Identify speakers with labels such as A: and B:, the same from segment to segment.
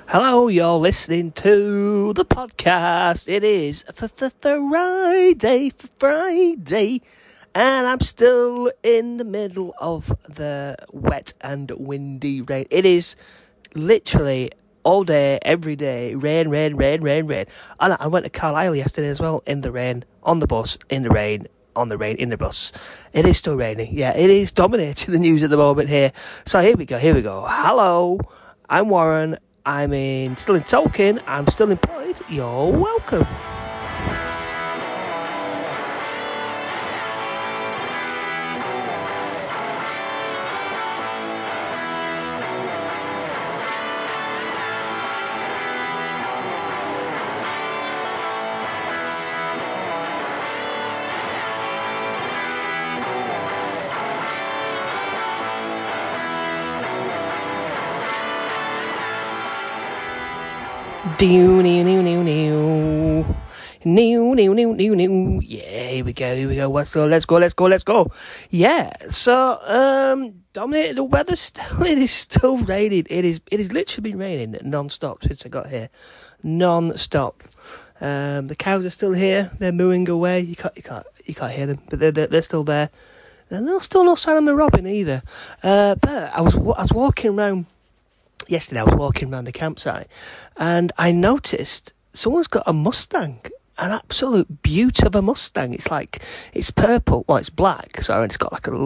A: Hello, you're listening to the podcast. It is Friday, and I'm still in the middle of the wet and windy rain. It is literally all day, every day, rain. And I went to Carlisle yesterday as well, in the rain, on the bus, in the rain, on the rain, in the bus. It is still raining. Yeah, it is dominating the news at the moment here. So here we go. Hello, I'm Warren. Still in Tolkien. I'm still employed. You're welcome. New. Yeah, here we go. Let's go. Yeah, so, dominated the weather still. It is still raining. It is literally been raining non-stop since I got here. Non-stop. The cows are still here. They're mooing away. You can't hear them, but they're still there. And still no sign of my robin either. But I was walking around. Yesterday I was walking around the campsite and I noticed someone's got a Mustang, an absolute beaut of a Mustang. It's purple, well it's black, sorry, and it's got like a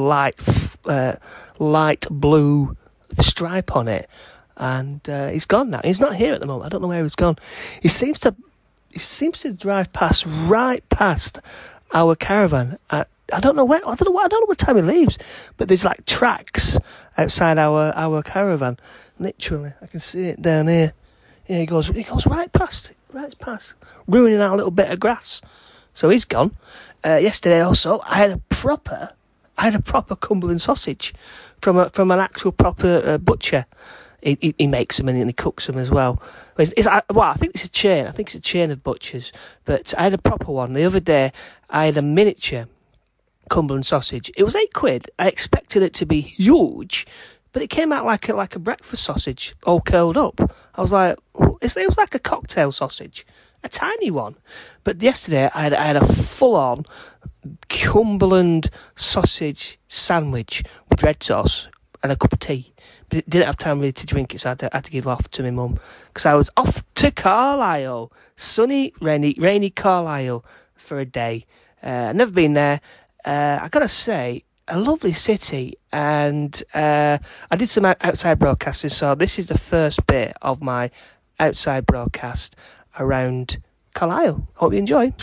A: light blue stripe on it. And he's gone now. He's not here at the moment. I don't know where he's gone. He seems to drive right past our caravan. I don't know what time he leaves, but there's like tracks outside our caravan. Literally, I can see it down here. Yeah, he goes right past, ruining our little bit of grass. So he's gone. Yesterday also, I had a proper Cumberland sausage from an actual proper butcher. He makes them and he cooks them as well. I think it's a chain. I think it's a chain of butchers. But I had a proper one the other day. I had a miniature Cumberland sausage. It was £8. I expected it to be huge, but it came out like a breakfast sausage, all curled up. I was like, it was like a cocktail sausage, a tiny one. But yesterday I had a full-on Cumberland sausage sandwich with red sauce and a cup of tea. But it didn't have time really to drink it, so I had to give off to my mum. Because I was off to Carlisle, sunny, rainy Carlisle for a day. Never been there. I gotta say, a lovely city, and I did some outside broadcasting, so this is the first bit of my outside broadcast around Carlisle. Hope you enjoy.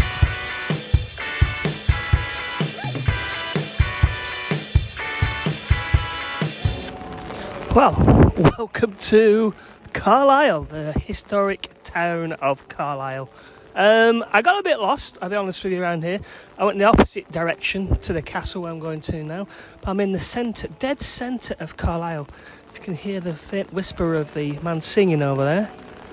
A: Well, welcome to Carlisle, the historic town of Carlisle. I got a bit lost, I'll be honest with you, around here. I went in the opposite direction to the castle where I'm going to now. But I'm in the dead centre of Carlisle. If you can hear the faint whisper of the man singing over there.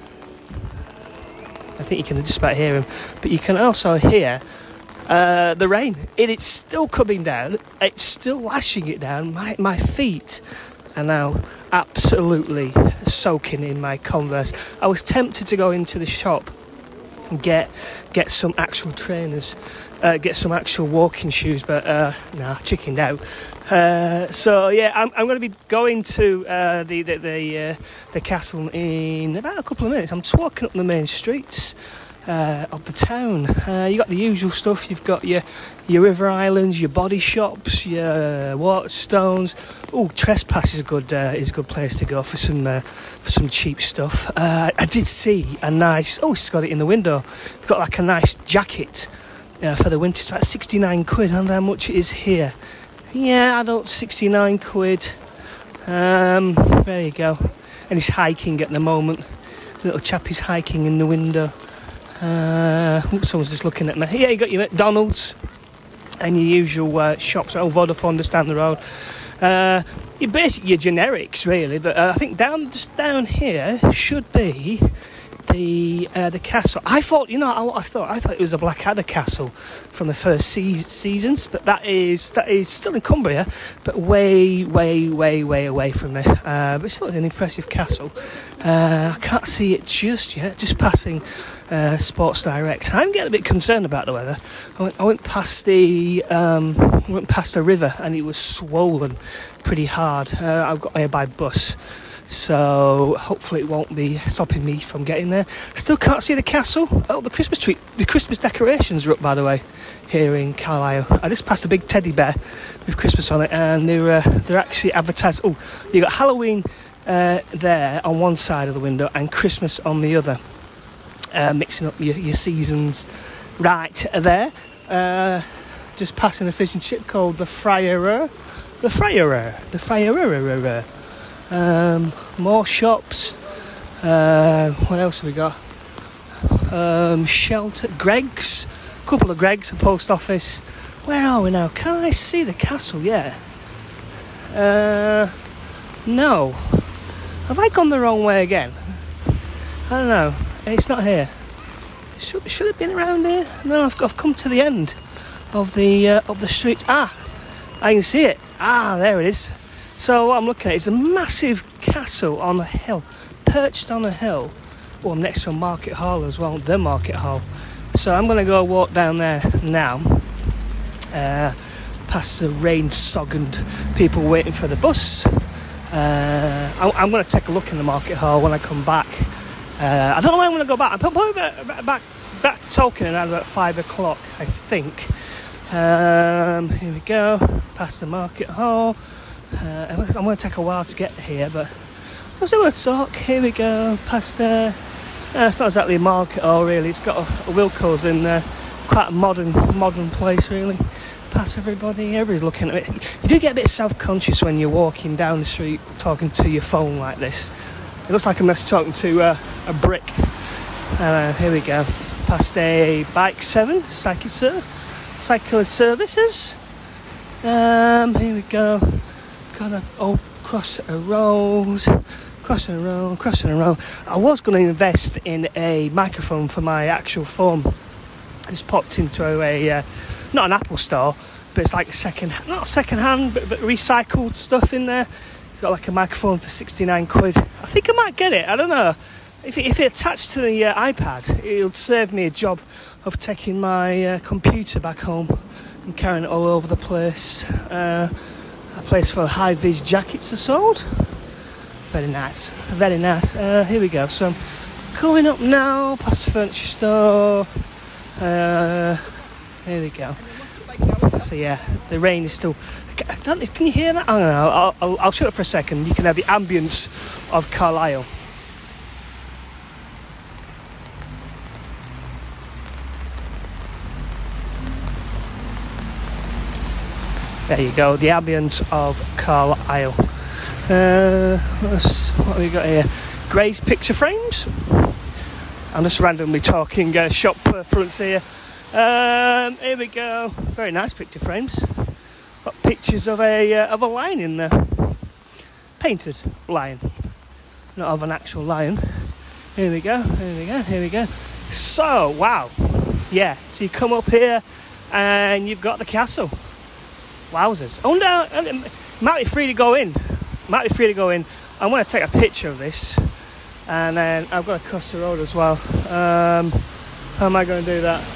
A: I think you can just about hear him. But you can also hear the rain. It's still coming down. It's still lashing it down. My feet are now absolutely soaking in my Converse. I was tempted to go into the shop and get some actual trainers, get some actual walking shoes, but chickened out. So yeah, I'm going to be going to the castle in about a couple of minutes. I'm just walking up the main streets of the town. You got the usual stuff. You've got your River Islands, your body shops, your Waterstones. Oh, Trespass is a good place to go for some cheap stuff. I did see a nice. Oh, it's got it in the window. It's got like a nice jacket for the winter. It's like £69. I don't know how much it is here. Yeah, adult £69. There you go. And he's hiking at the moment. The little chap is hiking in the window. Someone's just looking at me. Yeah, you got your McDonald's and your usual shops. Oh, Vodafone just down the road. You're basically your generics, really. But I think just down here should be the castle. I thought, I thought it was a Blackadder castle from the first seasons, but that is still in Cumbria, but way away from me. But it's still an impressive castle. I can't see it just yet. Just passing Sports Direct. I'm getting a bit concerned about the weather. I went past the river, and it was swollen pretty hard. I've got here by bus. So hopefully it won't be stopping me from getting there. Still can't see the castle. Oh, the Christmas tree, the Christmas decorations are up, by the way, here in Carlisle. I just passed a big teddy bear with Christmas on it, and they're actually advertised. Oh, you got Halloween there on one side of the window and Christmas on the other, mixing up your seasons right there. Just passing a fish and chip called the Friarer. More shops. What else have we got? Shelter, Greggs, a couple of Greggs, a post office. Where are we now? Can I see the castle yet? No. Have I gone the wrong way again? I don't know. It's not here. Should it have been around here? No, I've come to the end of the street. I can see it. There it is. So what I'm looking at is a massive castle on a hill, perched on a hill. Well, I'm next to a market hall as well, the market hall. So I'm going to go walk down there now, past the rain-soggened people waiting for the bus. I'm going to take a look in the market hall when I come back. I don't know when I'm going to go back. I'm probably back to Tolkien around about 5 o'clock, I think. Here we go, past the market hall. I'm going to take a while to get here, but I'm still going to talk. Here we go, past there. It's not exactly a market hall, really. It's got a Wilko's in there. Quite a modern place, really. Past everybody's looking at it. You do get a bit self-conscious when you're walking down the street talking to your phone like this. It looks like I'm just talking to a brick. Here we go, past a Bike 7 cycle services. Here we go. Gotta crossing a road. I was going to invest in a microphone for my actual phone. I just popped into a not an Apple store, but it's like not second hand, but recycled stuff in there. It's got like a microphone for 69 quid. I think I might get it. I don't know. If it attached to the iPad, it'll save me a job of taking my computer back home and carrying it all over the place. A place for high-vis jackets are sold. Very nice. Here we go. So I'm going up now, past the furniture store. Here we go. So yeah, the rain is still... Can you hear that? I don't know. I'll shut up for a second. You can have the ambience of Carlisle. There you go, the ambience of Carlisle. What have we got here? Gray's picture frames. I'm just randomly talking shop fronts here. Here we go. Very nice picture frames. Got pictures of a lion in there. Painted lion, not of an actual lion. Here we go. So wow, yeah. So you come up here and you've got the castle. Wowzers. Oh no, might be free to go in. I'm going to take a picture of this, and then I've got to cross the road as well. How am I going to do that?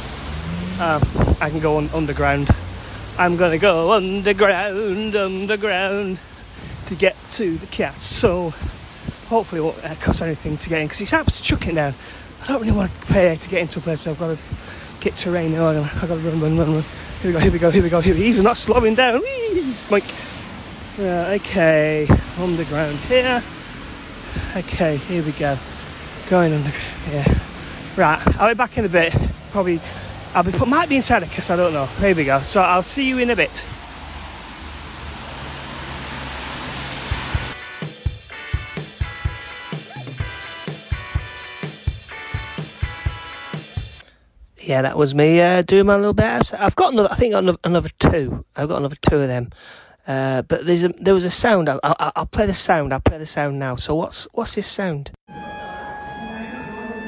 A: I can go underground. I'm going to go underground to get to the castle. Hopefully it won't cost anything to get in, because it's absolutely chucking down. I don't really want to pay to get into a place where I've got to get terrain. I've got to run. Here we go. He's not slowing down. Whee! Like, okay, underground here. Okay, here we go. Going underground. Yeah. Right, I'll be back in a bit. Probably, might be inside a kiss. I don't know. Here we go. So I'll see you in a bit. Yeah, that was me doing my little bit. I've got another. I think another two. I've got another two of them. But there was a sound. I'll play the sound. I'll play the sound now. So what's this sound?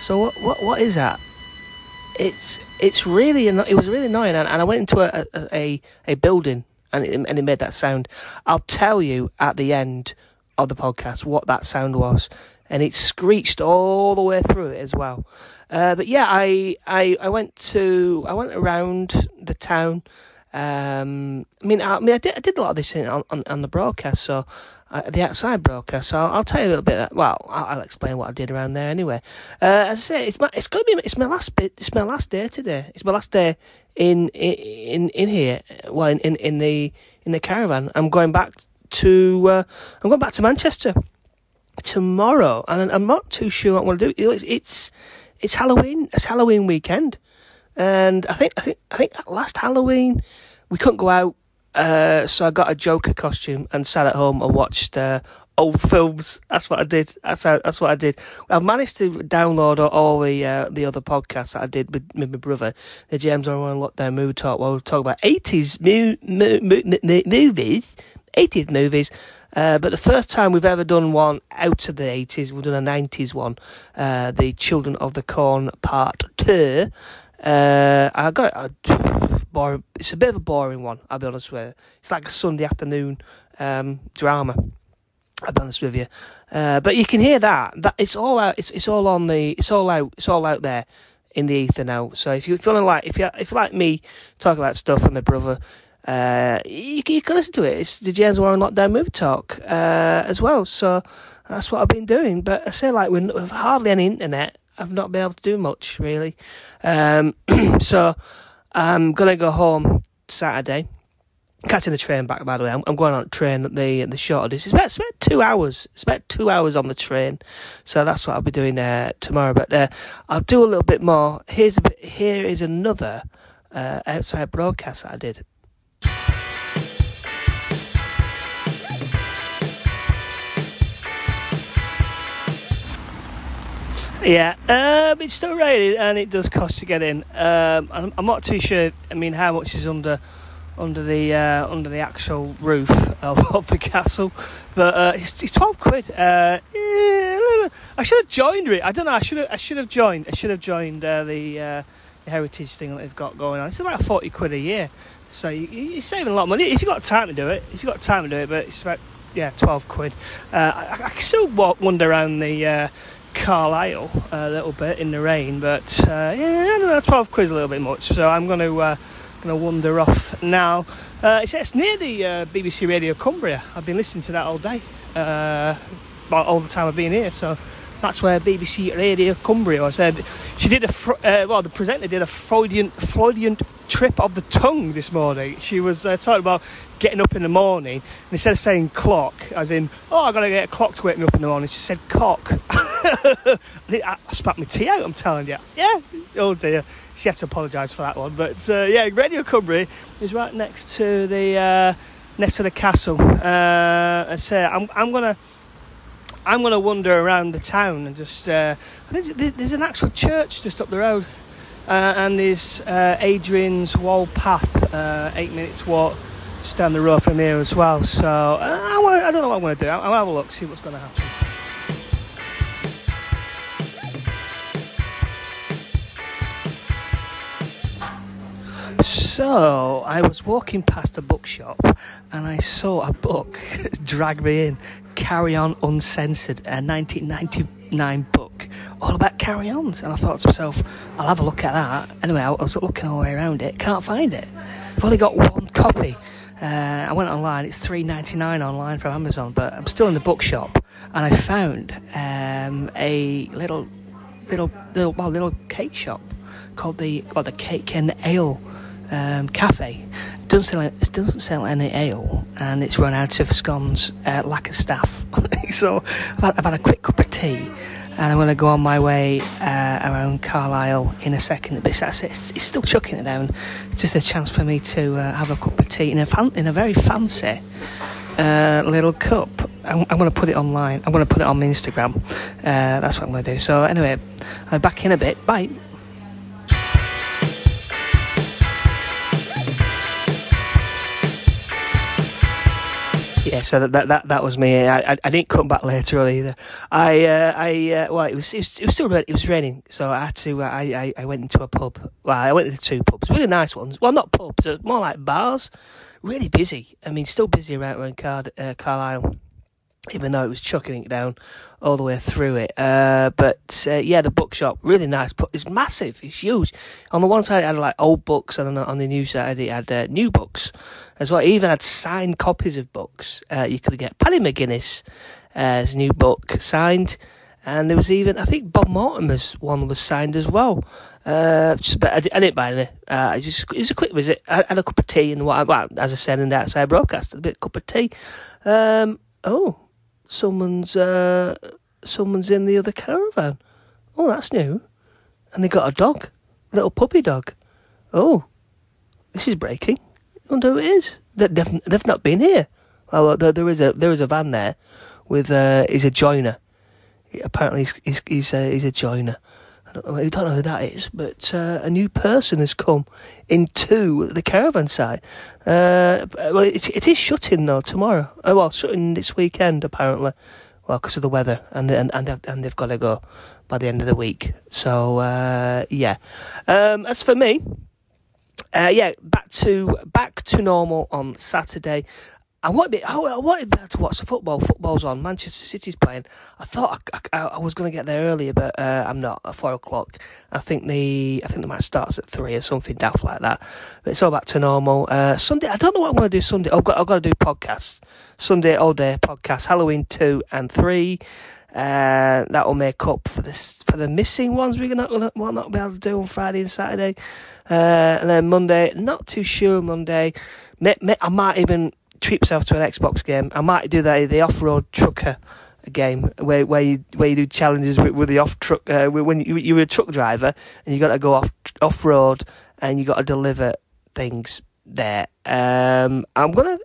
A: So what is that? It was really annoying, and I went into a building, and it made that sound. I'll tell you at the end of the podcast what that sound was, and it screeched all the way through it as well. But yeah, I went around the town. I did a lot of this on the broadcast, so the outside broadcast. So I'll tell you a little bit. I'll explain what I did around there anyway. As I say, it's my last day today. It's my last day in here. Well, in the caravan. I'm going back to Manchester tomorrow, and I'm not too sure what I'm going to do. It's Halloween. It's Halloween weekend, and I think last Halloween we couldn't go out, so I got a Joker costume and sat at home and watched old films. That's what I did. That's what I did. I've managed to download all the other podcasts that I did with my brother, the James Owen Lockdown Movie Talk, where we talk about 80s movies. 80s movies. But the first time we've ever done one out of the 80s, we've done a 90s one, the Children of the Corn Part 2. I got boring. It's a bit of a boring one, I'll be honest with you. It's like a Sunday afternoon drama, I'll be honest with you. But you can hear that it's all out. It's all out there in the ether now. So if you're like me, talk about stuff with my brother, you can listen to it. It's the James Warren Lockdown Movie Talk as well. So that's what I've been doing. But I say, like, with hardly any internet, I've not been able to do much really. So I'm gonna go home Saturday. Catching the train back, by the way. I'm going on a train at the shorter distance. It's about 2 hours. It's about 2 hours on the train. So that's what I'll be doing tomorrow. But I'll do a little bit more. Here is another outside broadcast that I did. Yeah, it's still raining and it does cost to get in. I'm not too sure. I mean, how much is under the actual roof of the castle, but it's 12 quid. I should have joined it. I don't know. I should have joined the heritage thing that they've got going on. It's about 40 quid a year, so you're saving a lot of money if you've got time to do it. But it's about 12 quid. I can still wander around the Carlisle a little bit in the rain, but I don't know, 12 quid's a little bit much, so I'm going to wander off now. It's near the BBC Radio Cumbria. I've been listening to that all day, all the time I've been here, so that's where BBC Radio Cumbria was. She did the presenter did a Freudian trip of the tongue this morning. She was talking about getting up in the morning, and instead of saying clock, as in, I've got to get a clock to wake me up in the morning, she said cock. I spat my tea out, I'm telling you. Yeah, oh dear. She had to apologise for that one. But Radio Cumbria is right next to the castle. I'm gonna wander around the town and just. I think there's an actual church just up the road, and there's Adrian's Wall Path, 8 minutes walk just down the road from here as well. So I don't know what I'm gonna do. I'll have a look, see what's gonna happen. So I was walking past a bookshop and I saw a book drag me in. Carry On Uncensored, a 1999 book all about carry-ons, and I thought to myself, I'll have a look at that. Anyway, I was looking all the way around it, can't find it. I've only got one copy. I went online, it's $3.99 online from Amazon, but I'm still in the bookshop, and I found a little cake shop called the Cake and Ale cafe. It doesn't sell any ale, and it's run out of scones, lack of staff. So I've had a quick cup of tea, and I'm going to go on my way around Carlisle in a second. But it's still chucking it down. It's just a chance for me to have a cup of tea in a very fancy little cup. I'm going to put it online. I'm going to put it on my Instagram. That's what I'm going to do. So anyway, I'm back in a bit. Bye. Yeah, so that was me. I didn't come back later on either. Well, it was still it was raining, so I had to. I went into a pub. Well, I went into 2 pubs, really nice ones. Well, not pubs, more like bars. Really busy. I mean, still busy around Carlisle, even though it was chucking it down all the way through it. The bookshop, really nice. It's massive. It's huge. On the one side, it had like old books, and on the new side, it had new books as well. It even had signed copies of books. You could get Paddy McGuinness' new book signed, and there was even, I think, Bob Mortimer's one was signed as well. But I didn't buy any. It was a quick visit. I had a cup of tea, and as I said in the outside broadcast, a bit cup of tea. Someone's in the other caravan. Oh, that's new. And they got a dog, little puppy dog. Oh, this is breaking. I wonder who it is. They've not been here. Well, there is a van there with he's a joiner. Apparently, he's a joiner. I don't know who that is, but a new person has come into the caravan site. Well, it is shutting though tomorrow. Shutting this weekend apparently. Well, because of the weather, and they've got to go by the end of the week. So yeah. As for me, back to normal on Saturday. I wanted to watch the football. Football's on. Manchester City's playing. I thought I was going to get there earlier, but I'm not. At 4:00. I think the match starts at 3 or something daft like that. But it's all back to normal. Sunday, I don't know what I'm going to do Sunday. I've got to do podcasts. Sunday all day podcasts. Halloween 2 and 3. That will make up for the missing ones we're not be able to do on Friday and Saturday. And then Monday, not too sure. Monday, I might even treat myself to an Xbox game. I might do the off-road trucker game where you do challenges with the off truck when you're a truck driver and you got to go off road and you got to deliver things there. I'm gonna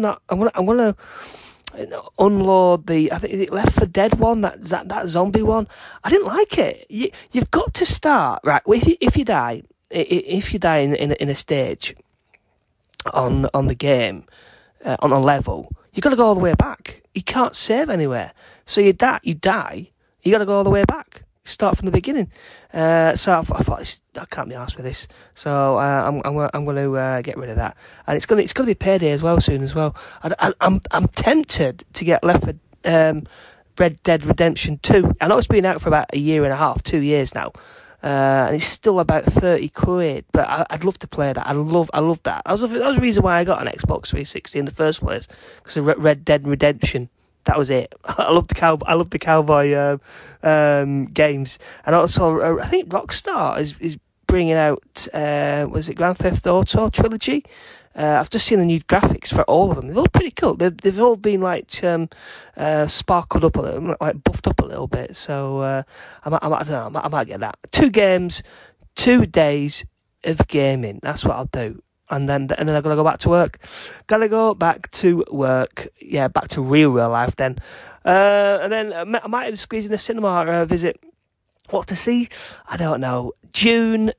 A: unload I think it Left 4 Dead one, that zombie one. I didn't like it. You've got to start right. If you die in a stage on the game. On a level, you got to go all the way back. You can't save anywhere. So you die. You got to go all the way back. Start from the beginning. So I thought I can't be arsed with this. So I'm going to get rid of that. And it's going to be payday as well soon as well. I'm tempted to get Left 4 Red Dead Redemption 2. I know it's been out for about a year and a half, 2 years now. And it's still about £30, but I'd love to play that. I love that. That was the reason why I got an Xbox 360 in the first place, because of Red Dead Redemption. That was it. I love the cowboy games, and also I think Rockstar is bringing out was it Grand Theft Auto trilogy. I've just seen the new graphics for all of them. They look pretty cool. They've all been like sparkled up a little, like buffed up a little bit. So I don't know. I might get that. 2 games, 2 days of gaming. That's what I'll do. And then I've got to go back to work. Gotta go back to work. Yeah, back to real life then. And then I might have squeezed in a cinema visit. What to see? I don't know. Dune,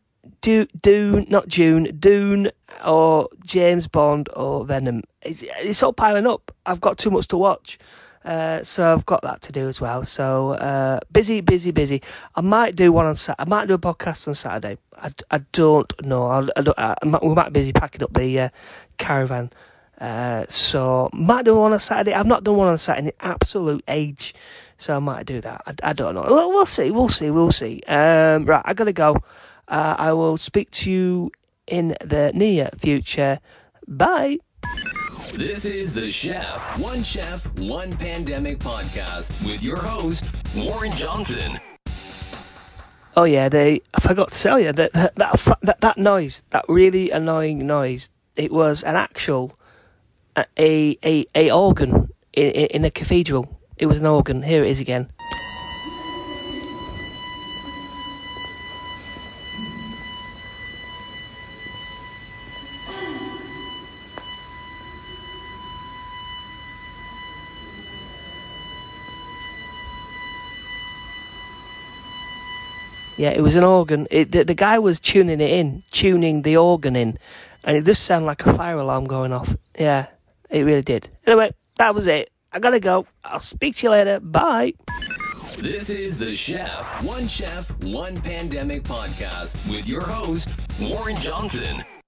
A: or James Bond or Venom. It's all piling up. I've got too much to watch. So I've got that to do as well. So busy. I might do one on Saturday. I might do a podcast on Saturday. I don't know. We might be busy packing up the caravan. So might do one on Saturday. I've not done one on Saturday in absolute age. So I might do that. I don't know. We'll see. Right, I gotta go. I will speak to you in the near future. Bye.
B: This is the One Chef, One Pandemic podcast with your host, Warren Johnson.
A: Oh yeah, I forgot to tell you that noise, that really annoying noise. It was an actual a organ in a cathedral. It was an organ. Here it is again. Yeah, it was an organ. The guy was tuning the organ in, and it does sound like a fire alarm going off. Yeah, it really did. Anyway, that was it. I gotta go. I'll speak to you later. Bye.
B: This is the Chef, One Pandemic podcast with your host, Warren Johnson.